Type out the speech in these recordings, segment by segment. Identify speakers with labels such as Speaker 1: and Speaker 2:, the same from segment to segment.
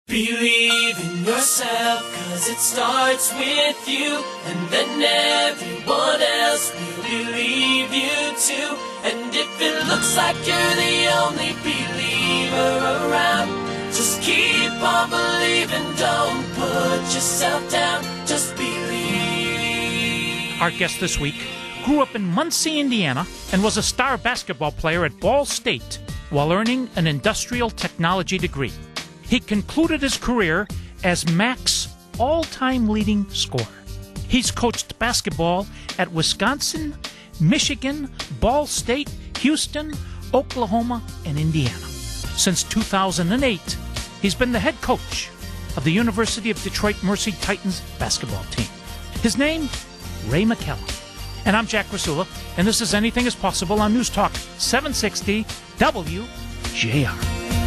Speaker 1: Believe in yourself, cause it starts with you, and then everyone else will believe you too. And if it looks like you're the only believer around, just keep on believing, don't put yourself down, just believe.
Speaker 2: Our guest this week grew up in Muncie, Indiana, and was a star basketball player at Ball State while earning an industrial technology degree. He concluded his career as MAC's all-time leading scorer. He's coached basketball at Wisconsin, Michigan, Ball State, Houston, Oklahoma, and Indiana. Since 2008, he's been the head coach of the University of Detroit Mercy Titans basketball team. His name, Ray McCallum. And I'm Jack Rasula, and this is Anything is Possible on News Talk 760 WJR.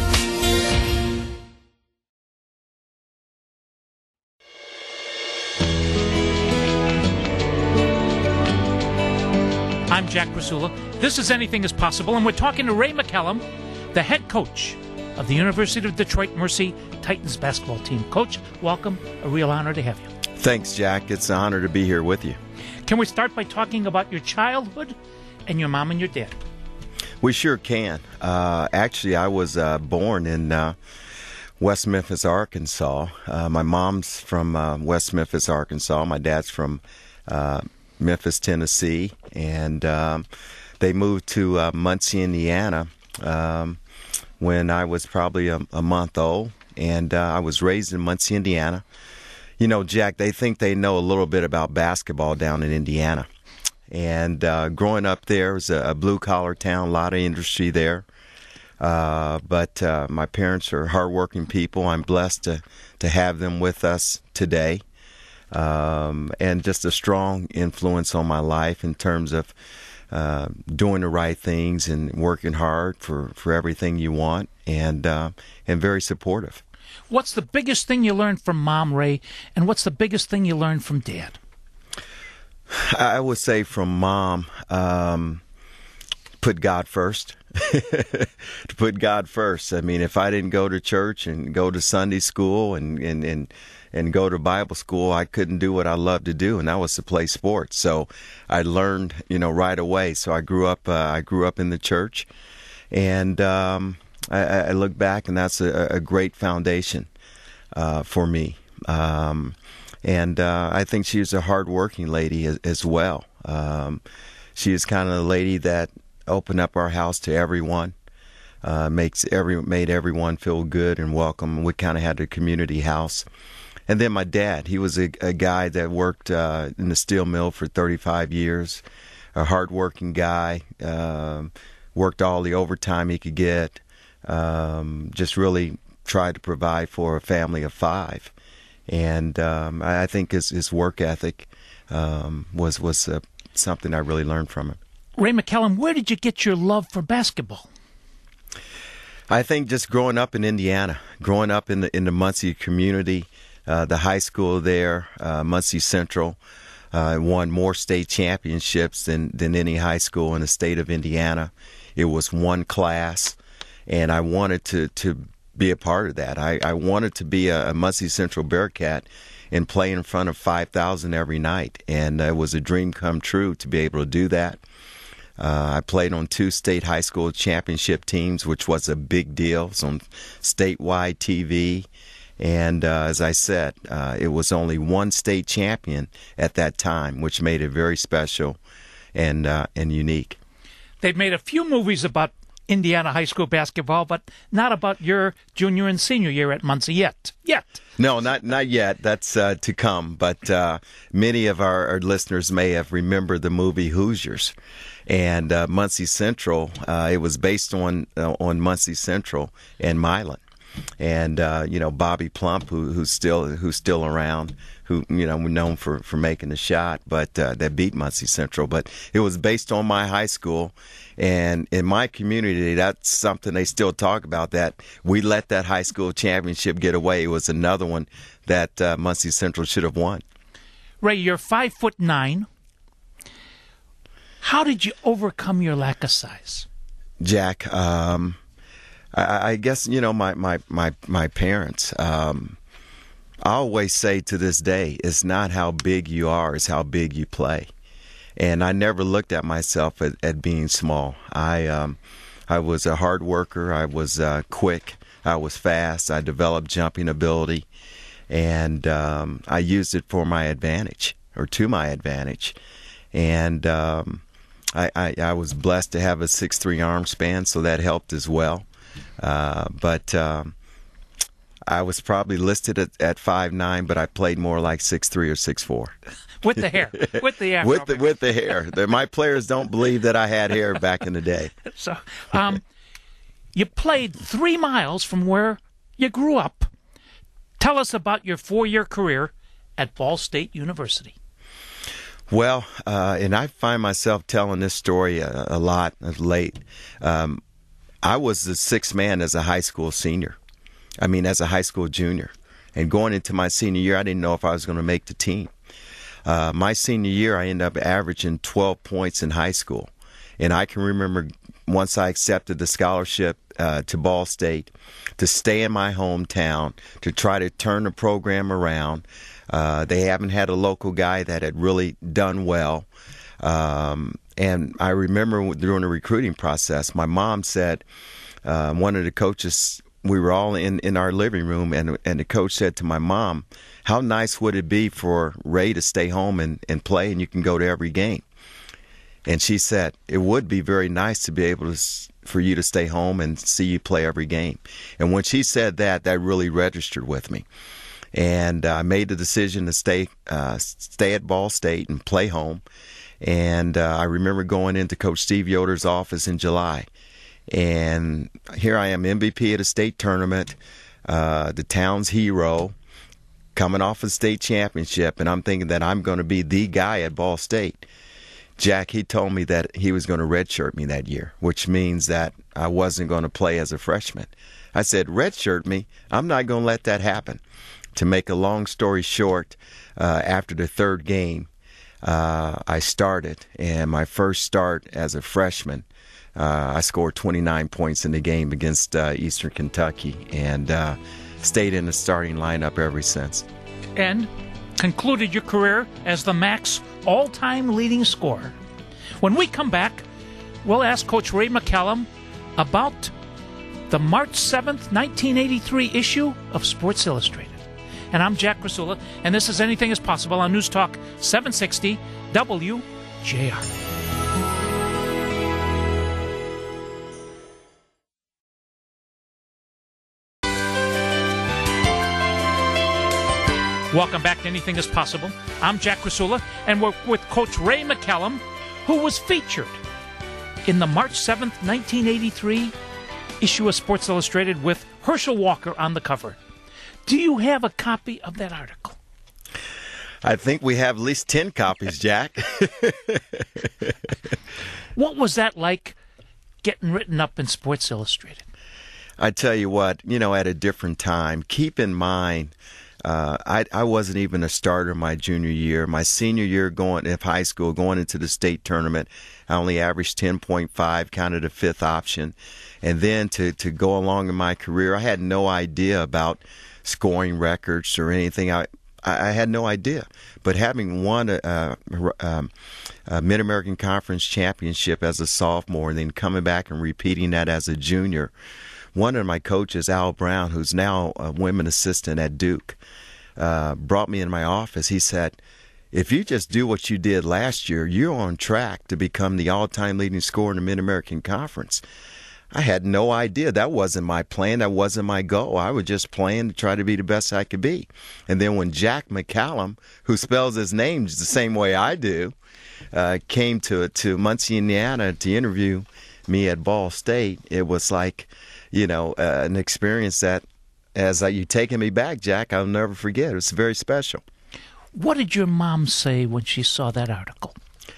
Speaker 2: I'm Jack Rasula. This is Anything is Possible, and we're talking to Ray McCallum, the head coach of the University of Detroit Mercy Titans basketball team. Coach, welcome. A real honor to have you.
Speaker 3: Thanks, Jack. It's an honor to be here with you.
Speaker 2: Can we start by talking about your childhood and your mom and your dad?
Speaker 3: We sure can. Actually, I was born in West Memphis, Arkansas. My mom's from West Memphis, Arkansas. My dad's from Memphis, Tennessee. And they moved to Muncie, Indiana when I was probably a month old. And I was raised in Muncie, Indiana. You know, Jack, they think they know a little bit about basketball down in Indiana. And growing up there, it was a blue-collar town, a lot of industry there. But my parents are hardworking people. I'm blessed to have them with us today. And just a strong influence on my life in terms of doing the right things and working hard for everything you want, and very supportive.
Speaker 2: What's the biggest thing you learned from Mom, Ray, and what's the biggest thing you learned from Dad?
Speaker 3: I would say from Mom, put God first. To put God first. I mean, if I didn't go to church and go to Sunday school and go to Bible school, I couldn't do what I loved to do, and that was to play sports. So I learned, right away. So I grew up in the church, and I look back, and that's a great foundation for me. And I think she was a hard-working lady as well. She was kind of the lady that opened up our house to everyone, made everyone feel good and welcome. We kind of had a community house. And then my dad, he was a guy that worked in the steel mill for 35 years, a hard-working guy, worked all the overtime he could get, just really tried to provide for a family of 5. And I think his work ethic was something I really learned from him.
Speaker 2: Ray McCallum, where did you get your love for basketball?
Speaker 3: I think just growing up in Indiana, growing up in the Muncie community, the high school there, Muncie Central, won more state championships than any high school in the state of Indiana. It was one class, and I wanted to be a part of that. I wanted to be a Muncie Central Bearcat and play in front of 5,000 every night, and it was a dream come true to be able to do that. I played on 2 state high school championship teams, which was a big deal. It was on statewide TV. And as I said, it was only one state champion at that time, which made it very special and unique.
Speaker 2: They've made a few movies about Indiana high school basketball, but not about your junior and senior year at Muncie yet.
Speaker 3: No, not yet. That's to come. But many of our listeners may have remembered the movie Hoosiers. And Muncie Central, it was based on Muncie Central and Milan. And Bobby Plump, who's still around, who we're known for making the shot, but that beat Muncie Central. But it was based on my high school, and in my community, that's something they still talk about. That we let that high school championship get away. It was another one that Muncie Central should have won.
Speaker 2: Ray, you're 5'9". How did you overcome your lack of size?
Speaker 3: Jack, I guess, my parents, I always say to this day, it's not how big you are, it's how big you play. And I never looked at myself at being small. I was a hard worker. I was quick. I was fast. I developed jumping ability. And I used it for my advantage, or to my advantage. And I was blessed to have a 6'3" arm span, so that helped as well. But I was probably listed at 5'9", but I played more like 6'3" or 6'4".
Speaker 2: With the hair, with the afro.
Speaker 3: with the hair. My players don't believe that I had hair back in the day.
Speaker 2: So, you played 3 miles from where you grew up. Tell us about your 4-year career at Ball State University.
Speaker 3: Well, and I find myself telling this story a lot of late. I was the 6th man as a high school senior. As a high school junior. And going into my senior year, I didn't know if I was going to make the team. My senior year, I ended up averaging 12 points in high school. And I can remember once I accepted the scholarship to Ball State, to stay in my hometown, to try to turn the program around. They haven't had a local guy that had really done well. And I remember during the recruiting process, my mom said, one of the coaches, we were all in our living room, and the coach said to my mom, how nice would it be for Ray to stay home and play, and you can go to every game? And she said, it would be very nice to be able for you to stay home and see you play every game. And when she said that really registered with me. And I made the decision to stay at Ball State and play home. And I remember going into Coach Steve Yoder's office in July. And here I am, MVP at a state tournament, the town's hero, coming off a state championship, and I'm thinking that I'm going to be the guy at Ball State. Jack, he told me that he was going to redshirt me that year, which means that I wasn't going to play as a freshman. I said, redshirt me? I'm not going to let that happen. To make a long story short, after the 3rd game, I started, and my first start as a freshman, I scored 29 points in the game against Eastern Kentucky, and stayed in the starting lineup ever since.
Speaker 2: And concluded your career as the MAC's all-time leading scorer. When we come back, we'll ask Coach Ray McCallum about the March 7th, 1983 issue of Sports Illustrated. And I'm Jack Krasula, and this is Anything is Possible on News Talk 760 WJR. Welcome back to Anything is Possible. I'm Jack Krasula, and we're with Coach Ray McCallum, who was featured in the March 7th, 1983 issue of Sports Illustrated with Herschel Walker on the cover. Do you have a copy of that article?
Speaker 3: I think we have at least 10 copies, Jack.
Speaker 2: What was that like, getting written up in Sports Illustrated?
Speaker 3: I tell you what, at a different time, keep in mind, I wasn't even a starter my junior year. My senior year of high school, going into the state tournament, I only averaged 10.5, kind of the 5th option. And then to go along in my career, I had no idea about scoring records or anything. I had no idea. But having won a Mid-American Conference championship as a sophomore and then coming back and repeating that as a junior, one of my coaches, Al Brown, who's now a women assistant at Duke, brought me in my office. He said, if you just do what you did last year, you're on track to become the all-time leading scorer in the Mid-American Conference. I had no idea. That wasn't my plan. That wasn't my goal. I was just playing to try to be the best I could be. And then when Jack McCallum, who spells his name the same way I do, came to Muncie, Indiana to interview me at Ball State, it was like, an experience that, as you taking me back, Jack, I'll never forget. It was very special.
Speaker 2: What did your mom say when she saw that article?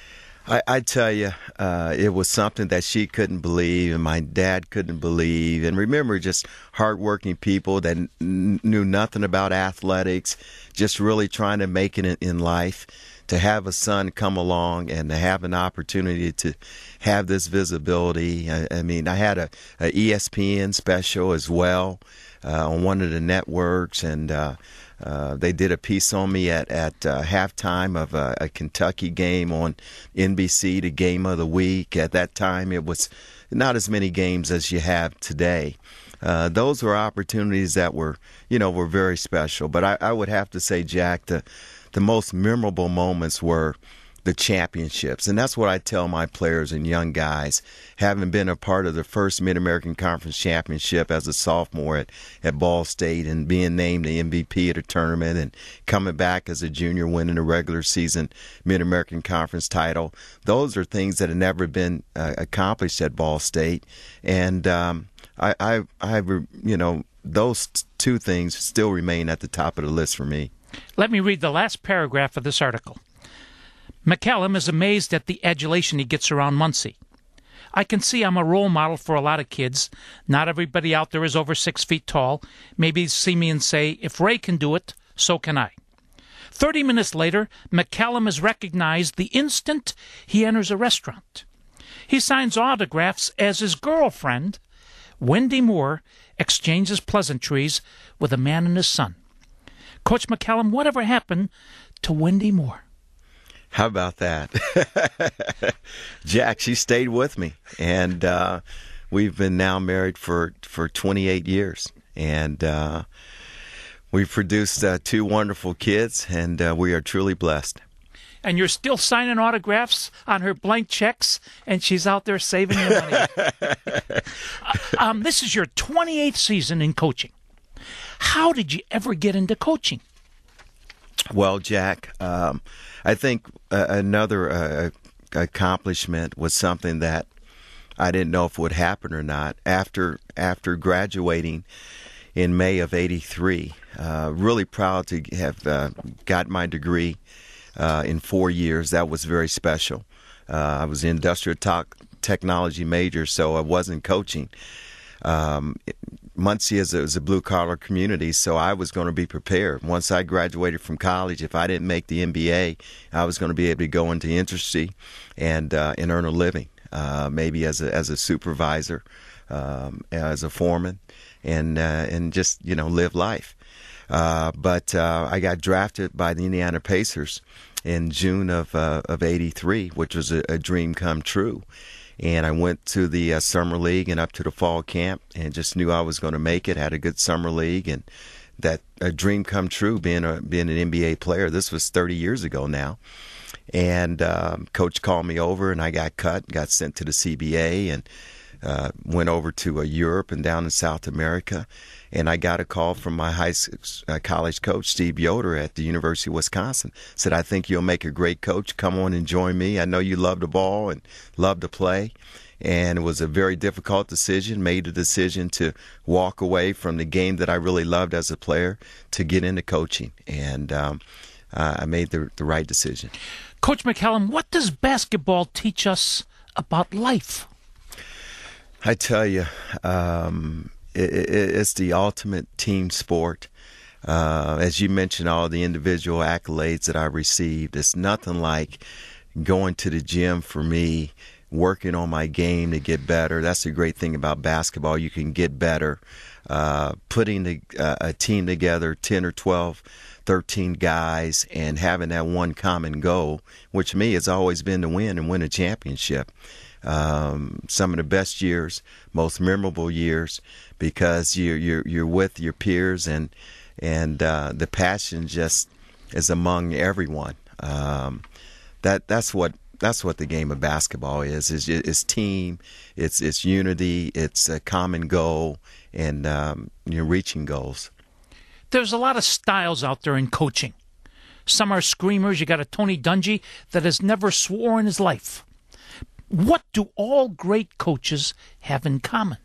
Speaker 3: I tell you, it was something that she couldn't believe, and my dad couldn't believe. And remember, just hardworking people that knew nothing about athletics, just really trying to make it in life. To have a son come along and to have an opportunity to have this visibility. I mean, I had a ESPN special as well on one of the networks, and they did a piece on me at halftime of a Kentucky game on NBC, the game of the week. At that time, it was not as many games as you have today. Those were opportunities that were very special. But I would have to say, Jack, the most memorable moments were the championships. And that's what I tell my players and young guys, having been a part of the first Mid-American Conference Championship as a sophomore at Ball State and being named the MVP of the tournament and coming back as a junior winning a regular season Mid-American Conference title. Those are things that have never been accomplished at Ball State. And those two things still remain at the top of the list for me.
Speaker 2: Let me read the last paragraph of this article. McCallum is amazed at the adulation he gets around Muncie. I can see I'm a role model for a lot of kids. Not everybody out there is over 6 feet tall. Maybe see me and say, if Ray can do it, so can I. 30 minutes later, McCallum is recognized the instant he enters a restaurant. He signs autographs as his girlfriend, Wendy Moore, exchanges pleasantries with a man and his son. Coach McCallum, whatever happened to Wendy Moore?
Speaker 3: How about that? Jack, she stayed with me, and we've been now married for 28 years, and we've produced 2 wonderful kids, and we are truly blessed.
Speaker 2: And you're still signing autographs on her blank checks, and she's out there saving your money. This is your 28th season in coaching. How did you ever get into coaching?
Speaker 3: Well, Jack, I think another accomplishment was something that I didn't know if it would happen or not. After graduating in May of '83, really proud to have got my degree in 4 years. That was very special. I was an industrial technology major, so I wasn't coaching. Muncie is a blue-collar community, so I was going to be prepared. Once I graduated from college, if I didn't make the MBA, I was going to be able to go into industry and earn a living, maybe as a supervisor, as a foreman, and just live life. But I got drafted by the Indiana Pacers in June of '83, which was a dream come true. And I went to the summer league and up to the fall camp and just knew I was going to make it, had a good summer league, and that a dream come true being an NBA player. This was 30 years ago now. And coach called me over and I got cut, got sent to the CBA and went over to Europe and down in South America. And I got a call from my college coach, Steve Yoder, at the University of Wisconsin. Said, I think you'll make a great coach. Come on and join me. I know you love the ball and love to play. And it was a very difficult decision, made a decision to walk away from the game that I really loved as a player to get into coaching. And I made the right decision.
Speaker 2: Coach McCallum, what does basketball teach us about life?
Speaker 3: I tell you, it's the ultimate team sport. As you mentioned, all the individual accolades that I received, it's nothing like going to the gym for me, working on my game to get better. That's the great thing about basketball. You can get better. Putting a team together, 10 or 12, 13 guys, and having that one common goal, which to me has always been to win and win a championship. Some of the best years, most memorable years, because you're with your peers and the passion just is among everyone. That's what the game of basketball is. It's team, it's unity, it's a common goal, and you're reaching goals.
Speaker 2: There's a lot of styles out there in coaching. Some are screamers. You got a Tony Dungy that has never swore in his life. What do all great coaches have in common?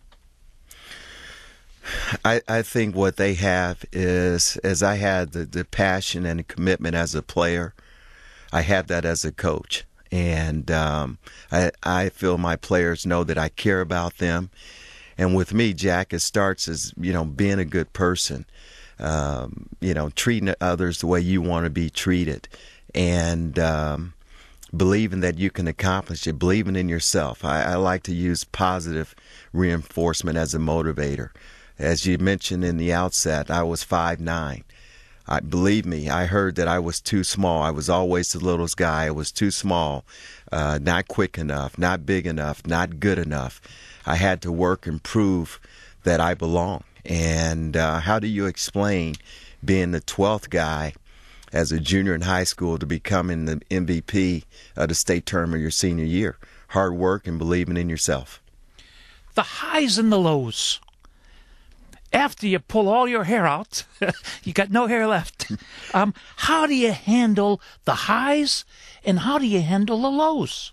Speaker 3: I think what they have is, as I had the passion and the commitment as a player, I have that as a coach. And I feel my players know that I care about them. And with me, Jack, it starts as, being a good person, treating others the way you want to be treated, and believing that you can accomplish it, believing in yourself. I like to use positive reinforcement as a motivator. As you mentioned in the outset, I was 5'9". Believe me, I heard that I was too small. I was always the littlest guy. I was too small, not quick enough, not big enough, not good enough. I had to work and prove that I belong. And how do you explain being the 12th guy as a junior in high school to becoming the MVP of the state tournament your senior year? Hard work and believing in yourself.
Speaker 2: The highs and the lows. After you pull all your hair out, you got no hair left. How do you handle the highs and how do you handle the lows?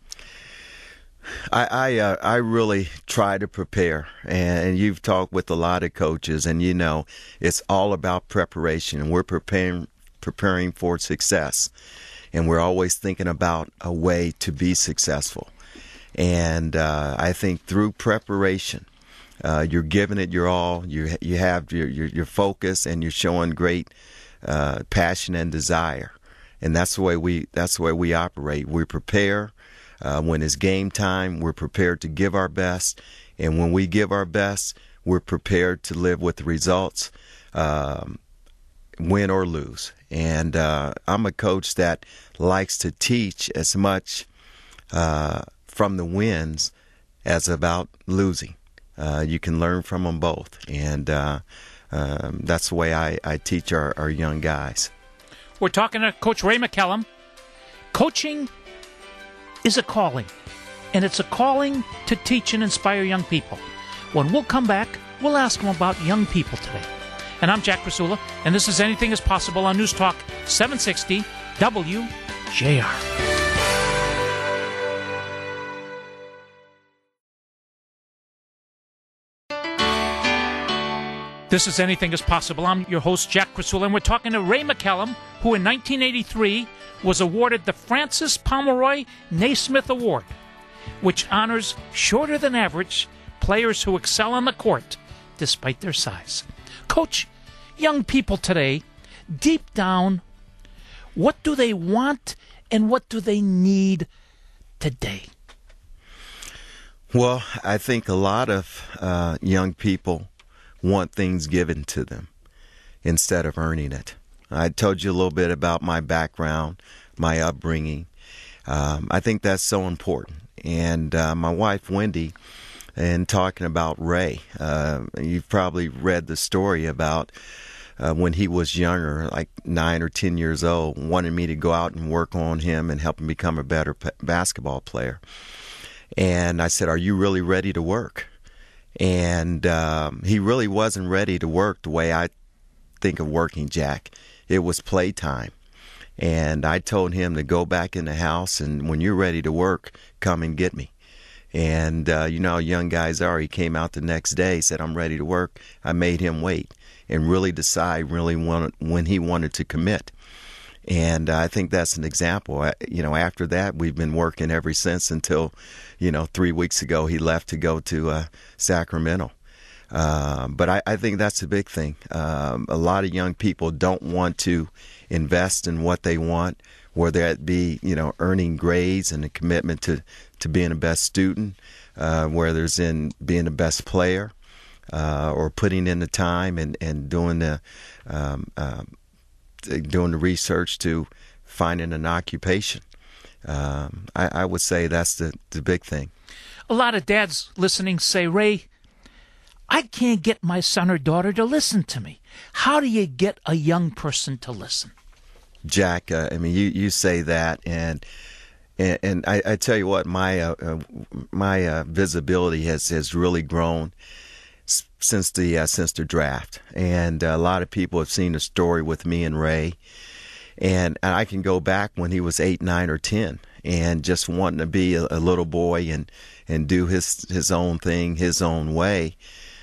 Speaker 3: I really try to prepare, and you've talked with a lot of coaches, and it's all about preparation, and we're preparing for success, and we're always thinking about a way to be successful. And I think through preparation, you're giving it your all. You have your focus, and you're showing great passion and desire, and that's the way we operate. We prepare. When it's game time, we're prepared to give our best, and when we give our best, we're prepared to live with the results, win or lose. And I'm a coach that likes to teach as much from the wins as about losing. You can learn from them both, and that's the way I teach our young guys.
Speaker 2: We're talking to Coach Ray McCallum. Coaching is a calling, and it's a calling to teach and inspire young people. When we'll come back, we'll ask them about young people today. And I'm Jack Krasula, and this is Anything is Possible on News Talk 760 WJR. This is Anything is Possible. I'm your host, Jack Krasula, and we're talking to Ray McCallum, who in 1983 was awarded the Francis Pomeroy Naismith Award, which honors shorter-than-average players who excel on the court despite their size. Coach, young people today, deep down, what do they want and what do they need today?
Speaker 3: Well, I think a lot of young people want things given to them instead of earning it. I told you a little bit about my background, my upbringing. I think that's so important. And my wife, Wendy, and talking about Ray, you've probably read the story about when he was younger, like 9 or 10 years old, wanted me to go out and work on him and help him become a better basketball player. And I said, "Are you really ready to work?" And he really wasn't ready to work the way I think of working, Jack. It was playtime. And I told him to go back in the house, and when you're ready to work, come and get me. And you know how young guys are. He came out the next day, said, "I'm ready to work." I made him wait and really decide when he wanted to commit. And I think that's an example. After that, we've been working ever since until, 3 weeks ago he left to go to Sacramento. But I think that's a big thing. A lot of young people don't want to invest in what they want, whether it be, earning grades and a commitment to being the best student, whether it's in being the best player, or putting in the time and doing the research to finding an occupation. I would say that's the big thing.
Speaker 2: A lot of dads listening say, "Ray, I can't get my son or daughter to listen to me." How do you get a young person to listen?
Speaker 3: Jack, you say that, and I tell you what, my visibility has really grown since the draft, and a lot of people have seen the story with me and Ray, and I can go back when he was 8, 9, or 10, and just wanting to be a little boy and do his own thing, his own way.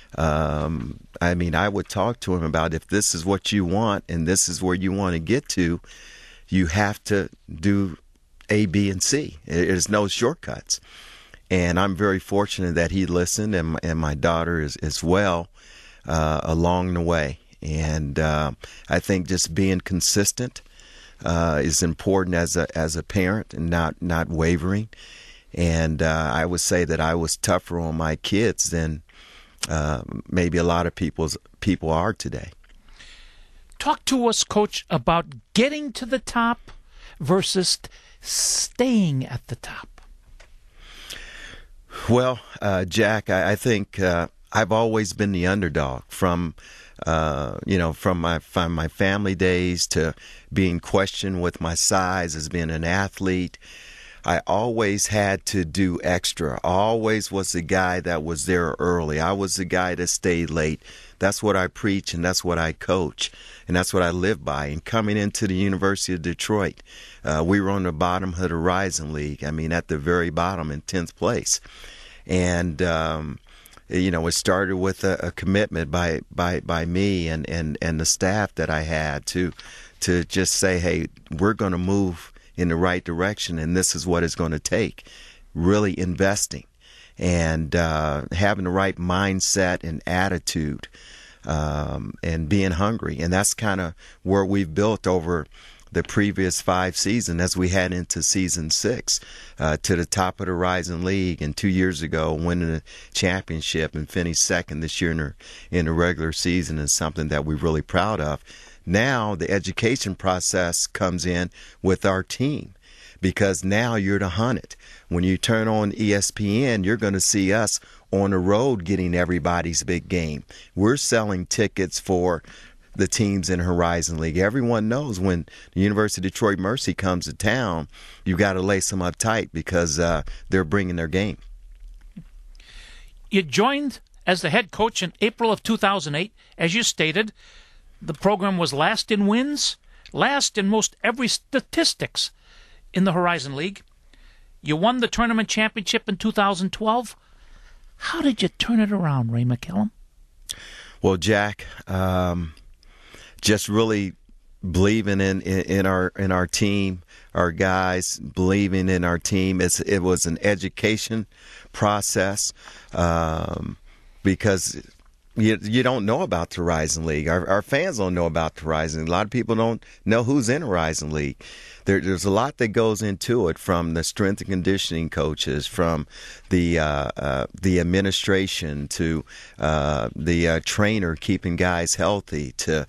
Speaker 3: I would talk to him about, if this is what you want and this is where you want to get to, you have to do A, B, and C. There's no shortcuts. And I'm very fortunate that he listened, and my daughter is as well along the way. And I think just being consistent is important as a parent, and not wavering. And I would say that I was tougher on my kids than maybe a lot of people are today.
Speaker 2: Talk to us, Coach, about getting to the top versus staying at the top.
Speaker 3: Well, Jack, I think I've always been the underdog from my family days to being questioned with my size as being an athlete. I always had to do extra. Always was the guy that was there early. I was the guy that stayed late. That's what I preach, and that's what I coach, and that's what I live by. And coming into the University of Detroit, we were on the bottom of the Horizon League. I mean, at the very bottom in 10th place. And it started with a commitment by me and the staff that I had to just say, hey, we're going to move in the right direction, and this is what it's going to take. Really investing and having the right mindset and attitude, and being hungry. And that's kind of where we've built over the previous 5 seasons as we head into season 6 to the top of the Horizon League, and 2 years ago winning the championship and finished second this year in the regular season is something that we're really proud of. Now the education process comes in with our team, because now you're the hunted. When you turn on ESPN, you're going to see us on the road getting everybody's big game. We're selling tickets for the teams in Horizon League. Everyone knows when the University of Detroit Mercy comes to town, you got to lace them up tight because they're bringing their game.
Speaker 2: You joined as the head coach in April of 2008. As you stated, the program was last in wins, last in most every statistics in the Horizon League. You won the tournament championship in 2012. How did you turn it around, Ray McKellum?
Speaker 3: Well, Jack, just really believing in our team, our guys believing in our team. It was an education process, because you don't know about the Horizon League. Our fans don't know about the Horizon League. A lot of people don't know who's in Horizon League. There's a lot that goes into it, from the strength and conditioning coaches, from the administration to the trainer keeping guys healthy, to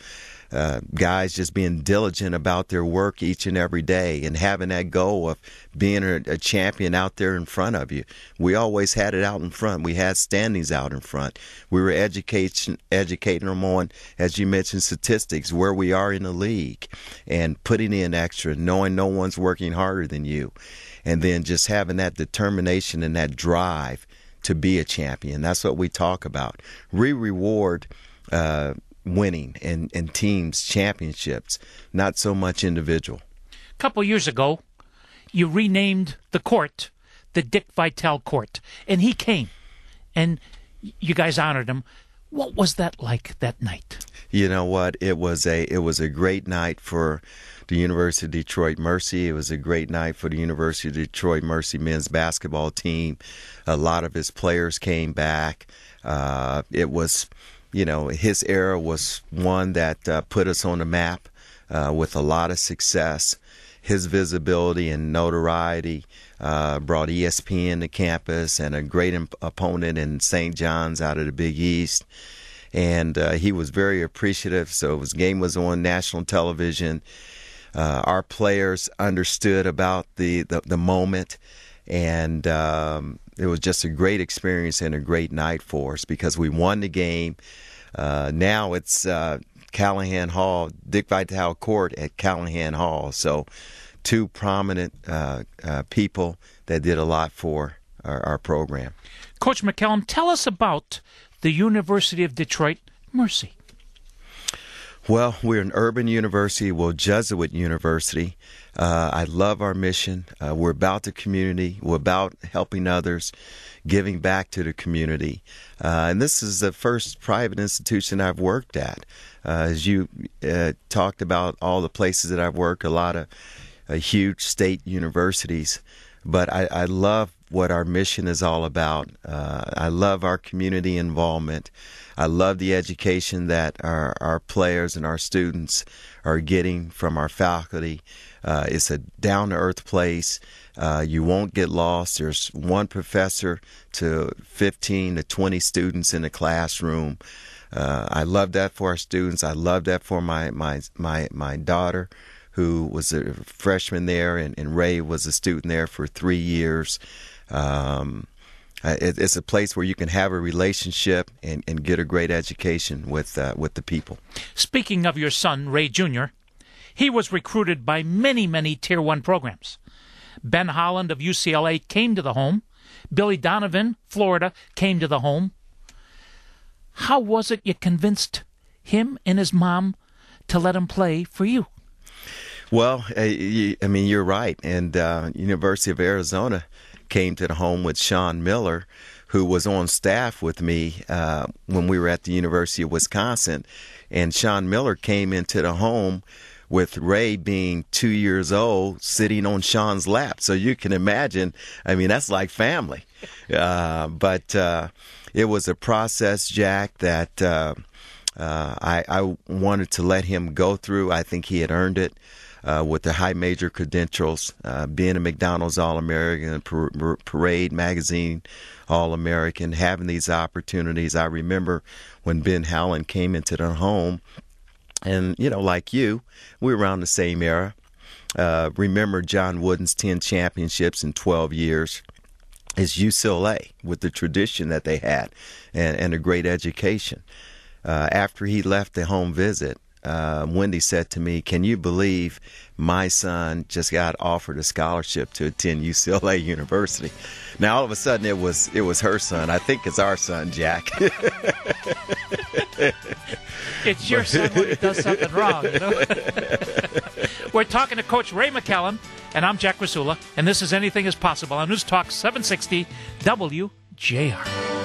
Speaker 3: guys just being diligent about their work each and every day and having that goal of being a champion out there in front of you. We always had it out in front. We had standings out in front. We were educating them on, as you mentioned, statistics, where we are in the league, and putting in extra, knowing no one's working harder than you, and then just having that determination and that drive to be a champion. That's what we talk about. We reward winning and teams championships, not so much individual.
Speaker 2: A couple years ago, you renamed the court the Dick Vitale Court, and he came, and you guys honored him. What was that like that night?
Speaker 3: You know what? It was a great night for the University of Detroit Mercy. It was a great night for the University of Detroit Mercy men's basketball team. A lot of his players came back. It was, his era was one that put us on the map with a lot of success. His visibility and notoriety brought ESPN to campus and a great opponent in St. John's out of the Big East. And he was very appreciative. So his game was on national television. Our players understood about the moment. And it was just a great experience and a great night for us because we won the game. Now it's Callahan Hall, Dick Vitale Court at Callahan Hall. So two prominent people that did a lot for our program.
Speaker 2: Coach McKellum, tell us about the University of Detroit Mercy.
Speaker 3: Well, we're an urban university, Jesuit university. I love our mission. We're about the community. We're about helping others, giving back to the community. And this is the first private institution I've worked at. As you talked about all the places that I've worked, a lot of huge state universities. But I love what our mission is all about. I love our community involvement. I love the education that our players and our students are getting from our faculty. It's a down-to-earth place. You won't get lost. There's one professor to 15 to 20 students in the classroom. I love that for our students. I love that for my daughter, who was a freshman there, and Ray was a student there for 3 years. It's a place where you can have a relationship and get a great education with the people.
Speaker 2: Speaking of your son, Ray Jr., he was recruited by many, many Tier 1 programs. Ben Holland of UCLA came to the home. Billy Donovan, Florida, came to the home. How was it you convinced him and his mom to let him play for you?
Speaker 3: Well, I mean, you're right. And University of Arizona came to the home with Sean Miller, who was on staff with me when we were at the University of Wisconsin. And Sean Miller came into the home with Ray being 2 years old, sitting on Sean's lap. So you can imagine, I mean, that's like family. But it was a process, Jack, that I wanted to let him go through. I think he had earned it. With the high major credentials, being a McDonald's All-American, Parade Magazine All-American, having these opportunities. I remember when Ben Howland came into the home, and, you know, like you, we were around the same era. Remember John Wooden's 10 championships in 12 years. It's UCLA with the tradition that they had and a great education. After he left the home visit, Wendy said to me, "Can you believe my son just got offered a scholarship to attend UCLA University?" Now all of a sudden it was her son. I think it's our son, Jack.
Speaker 2: It's your son when he does something wrong, you know? We're talking to Coach Ray McCallum, and I'm Jack Rasula, and this is Anything is Possible on News Talk 760 WJR.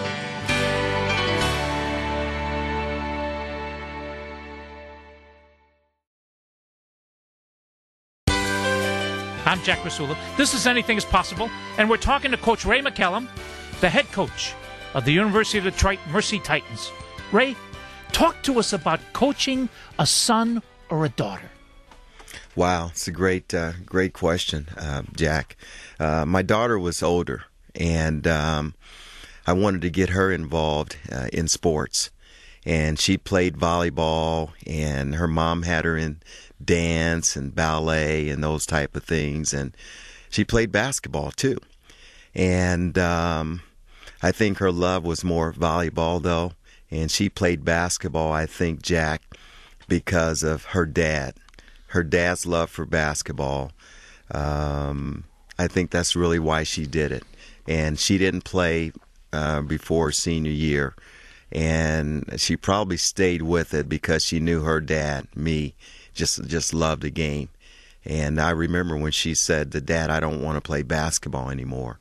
Speaker 2: I'm Jack Rasula. This is Anything is Possible, and we're talking to Coach Ray McCallum, the head coach of the University of Detroit Mercy Titans. Ray, talk to us about coaching a son or a daughter.
Speaker 3: Wow, it's a great question, Jack. My daughter was older, and I wanted to get her involved in sports. And she played volleyball, and her mom had her in dance and ballet and those type of things. And she played basketball, too. And I think her love was more volleyball, though. And she played basketball, I think, Jack, because of her dad. Her dad's love for basketball. I think that's really why she did it. And she didn't play before senior year. And she probably stayed with it because she knew her dad, me, just loved the game. And I remember when she said to Dad, "I don't want to play basketball anymore."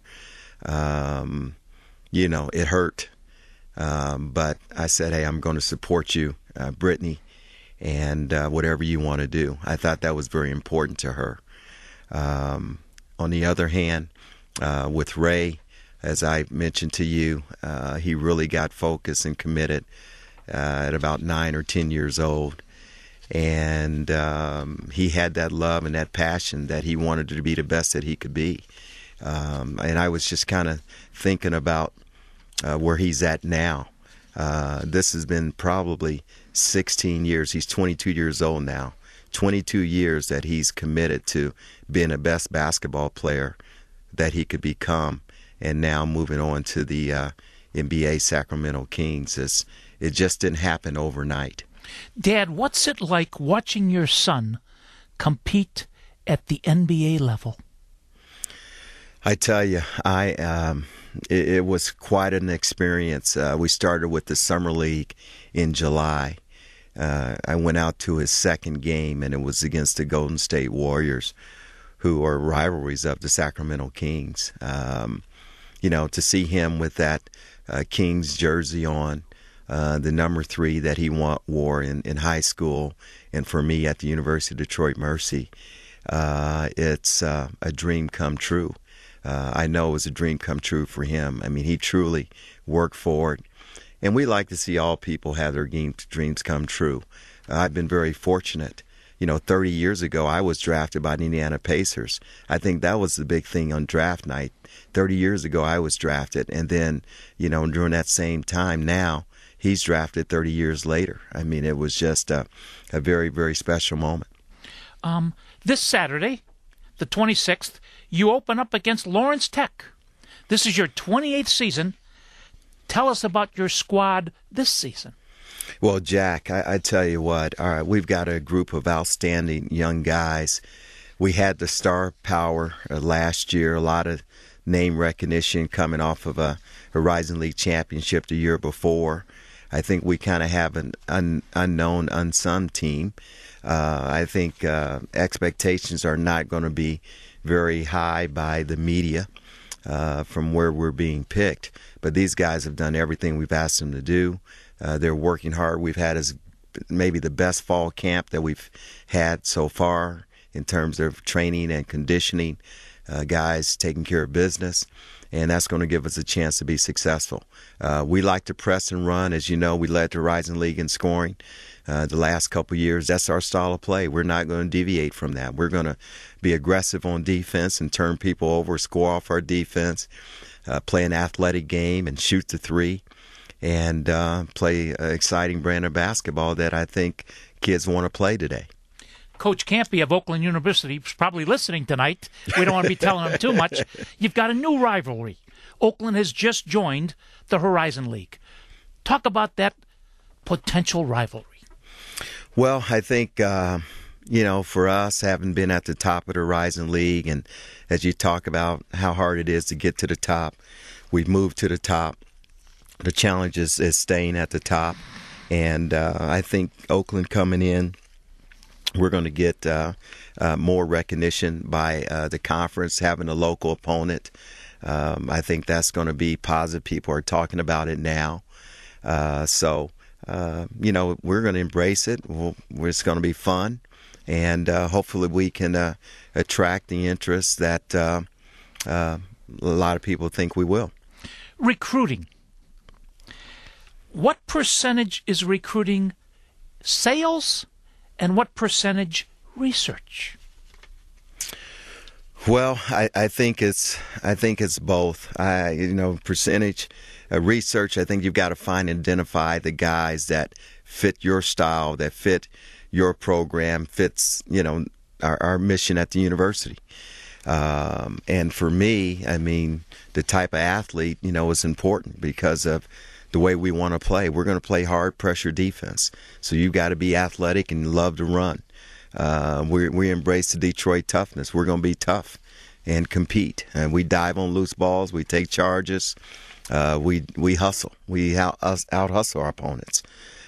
Speaker 3: You know, it hurt. But I said, "Hey, I'm going to support you, Brittany, and whatever you want to do." I thought that was very important to her. On the other hand, with Ray, as I mentioned to you, he really got focused and committed at about 9 or 10 years old. And he had that love and that passion that he wanted to be the best that he could be. And I was just kind of thinking about where he's at now. This has been probably 16 years. He's 22 years old now. 22 years that he's committed to being the best basketball player that he could become. And now moving on to the NBA Sacramento Kings. It just didn't happen overnight.
Speaker 2: Dad, what's it like watching your son compete at the NBA level?
Speaker 3: I tell you, it was quite an experience. We started with the Summer League in July. I went out to his second game, and it was against the Golden State Warriors, who are rivalries of the Sacramento Kings. You know, to see him with that Kings jersey on, the number 3 that he wore in high school, and for me at the University of Detroit Mercy, it's a dream come true. I know it was a dream come true for him. I mean, he truly worked for it. And we like to see all people have their dreams come true. I've been very fortunate. 30 years ago, I was drafted by the Indiana Pacers. I think that was the big thing on draft night. 30 years ago, I was drafted. And then, during that same time now, he's drafted 30 years later. I mean, it was just a very, very special moment.
Speaker 2: This Saturday, the 26th, you open up against Lawrence Tech. This is your 28th season. Tell us about your squad this season.
Speaker 3: Well, Jack, I tell you what, all right, we've got a group of outstanding young guys. We had the star power last year, a lot of name recognition coming off of a Horizon League championship the year before. I think we kind of have an unknown, unsung team. I think expectations are not going to be very high by the media from where we're being picked. But these guys have done everything we've asked them to do. They're working hard. We've had maybe the best fall camp that we've had so far in terms of training and conditioning, guys taking care of business, and that's going to give us a chance to be successful. We like to press and run. As you know, we led the Horizon League in scoring the last couple of years. That's our style of play. We're not going to deviate from that. We're going to be aggressive on defense and turn people over, score off our defense, play an athletic game and shoot the three, and play an exciting brand of basketball that I think kids want to play today.
Speaker 2: Coach Campy of Oakland University is probably listening tonight. We don't want to be telling him too much. You've got a new rivalry. Oakland has just joined the Horizon League. Talk about that potential rivalry.
Speaker 3: Well, I think, for us, having been at the top of the Horizon League, and as you talk about how hard it is to get to the top, we've moved to the top. The challenge is staying at the top, and I think Oakland coming in, we're going to get more recognition by the conference, having a local opponent. I think that's going to be positive. People are talking about it now. So we're going to embrace it. It's going to be fun, and hopefully we can attract the interest that a lot of people think we will.
Speaker 2: Recruiting. What percentage is recruiting sales, and what percentage research?
Speaker 3: Well, I think it's both. Percentage research. I think you've got to find and identify the guys that fit your style, that fit your program, fits our mission at the university. And for me, I mean, the type of athlete is important because of the way we want to play. We're going to play hard pressure defense, so you've got to be athletic and love to run. We embrace the Detroit toughness. We're going to be tough and compete, and we dive on loose balls. We take charges. We hustle. We out hustle our opponents.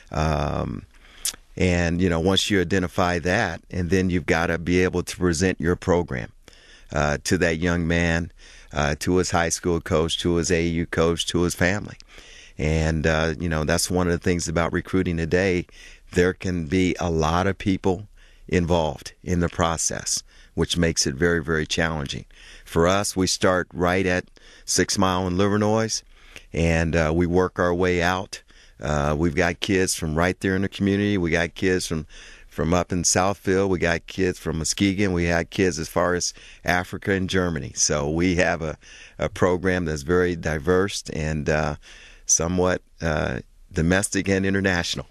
Speaker 3: And once you identify that, and then you've got to be able to present your program to that young man, to his high school coach, to his AAU coach, to his family. And, that's one of the things about recruiting today. There can be a lot of people involved in the process, which makes it very, very challenging. For us, we start right at 6 Mile in Livernois, and we work our way out. We've got kids from right there in the community. We got kids from up in Southfield. We got kids from Muskegon. We had kids as far as Africa and Germany. So we have a program that's very diverse and somewhat domestic and international.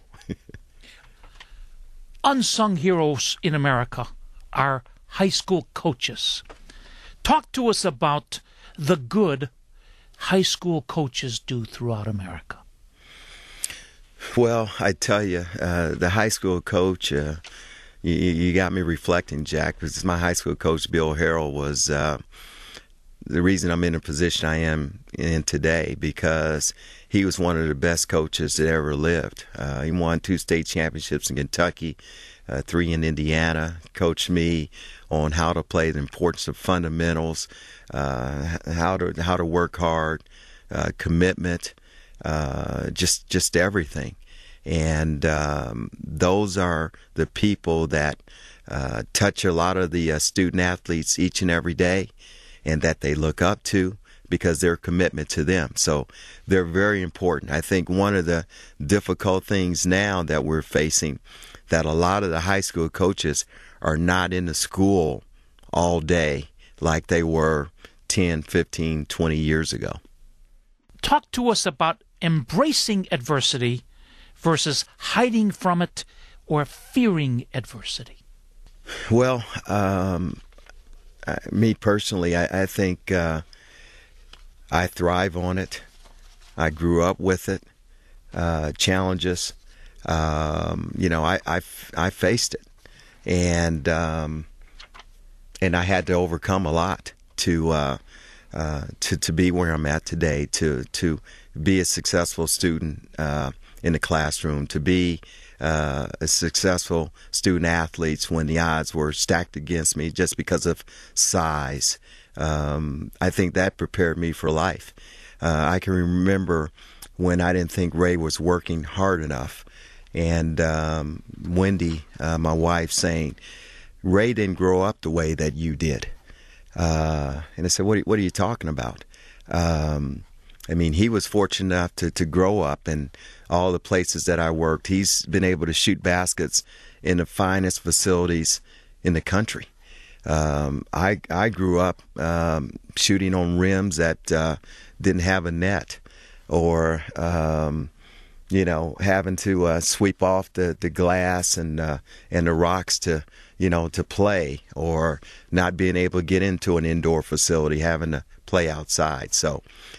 Speaker 2: Unsung heroes in America are high school coaches. Talk to us about the good high school coaches do throughout America.
Speaker 3: Well, I tell you, the high school coach, you got me reflecting, Jack, because my high school coach, Bill Harrell, was the reason I'm in the position I am in today, because he was one of the best coaches that ever lived. He won 2 state championships in Kentucky, 3 in Indiana, coached me on how to play, the importance of fundamentals, how to work hard, commitment, just everything. And those are the people that touch a lot of the student athletes each and every day, and that they look up to because their commitment to them. So they're very important. I think one of the difficult things now that we're facing, that a lot of the high school coaches are not in the school all day like they were 10, 15, 20 years ago.
Speaker 2: Talk to us about embracing adversity versus hiding from it or fearing adversity.
Speaker 3: Well, me personally, I think I thrive on it. I grew up with it. Challenges. I faced it, and I had to overcome a lot to be where I'm at today. To be a successful student in the classroom. To be a successful student athletes when the odds were stacked against me just because of size. I think that prepared me for life. I can remember when I didn't think Ray was working hard enough, and Wendy, my wife, saying, "Ray didn't grow up the way that you did." And I said, what are you talking about? He was fortunate enough to grow up in all the places that I worked. He's been able to shoot baskets in the finest facilities in the country. I grew up shooting on rims that didn't have a net, or having to sweep off the glass and the rocks to play, or not being able to get into an indoor facility, having to play outside. So,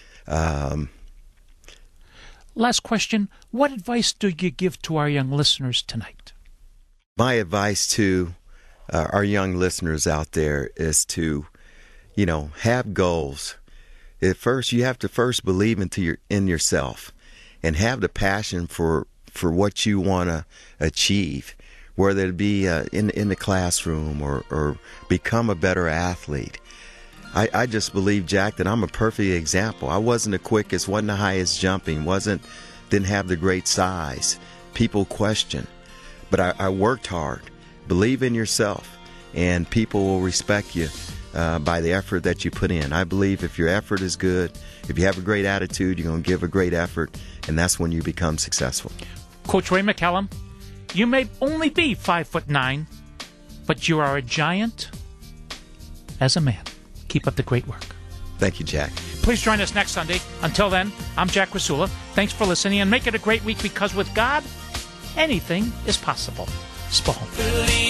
Speaker 2: last question: what advice do you give to our young listeners tonight?
Speaker 3: My advice to our young listeners out there is to, have goals. At first, you have to believe in yourself, and have the passion for what you want to achieve, whether it be in the classroom or become a better athlete. I just believe, Jack, that I'm a perfect example. I wasn't the quickest, wasn't the highest jumping, didn't have the great size. People question, but I worked hard. Believe in yourself, and people will respect you by the effort that you put in. I believe if your effort is good, if you have a great attitude, you're going to give a great effort, and that's when you become successful.
Speaker 2: Coach Ray McCallum, you may only be 5'9", but you are a giant as a man. Keep up the great work.
Speaker 3: Thank you, Jack.
Speaker 2: Please join us next Sunday. Until then, I'm Jack Rasula. Thanks for listening, and make it a great week, because with God, anything is possible. Spahn.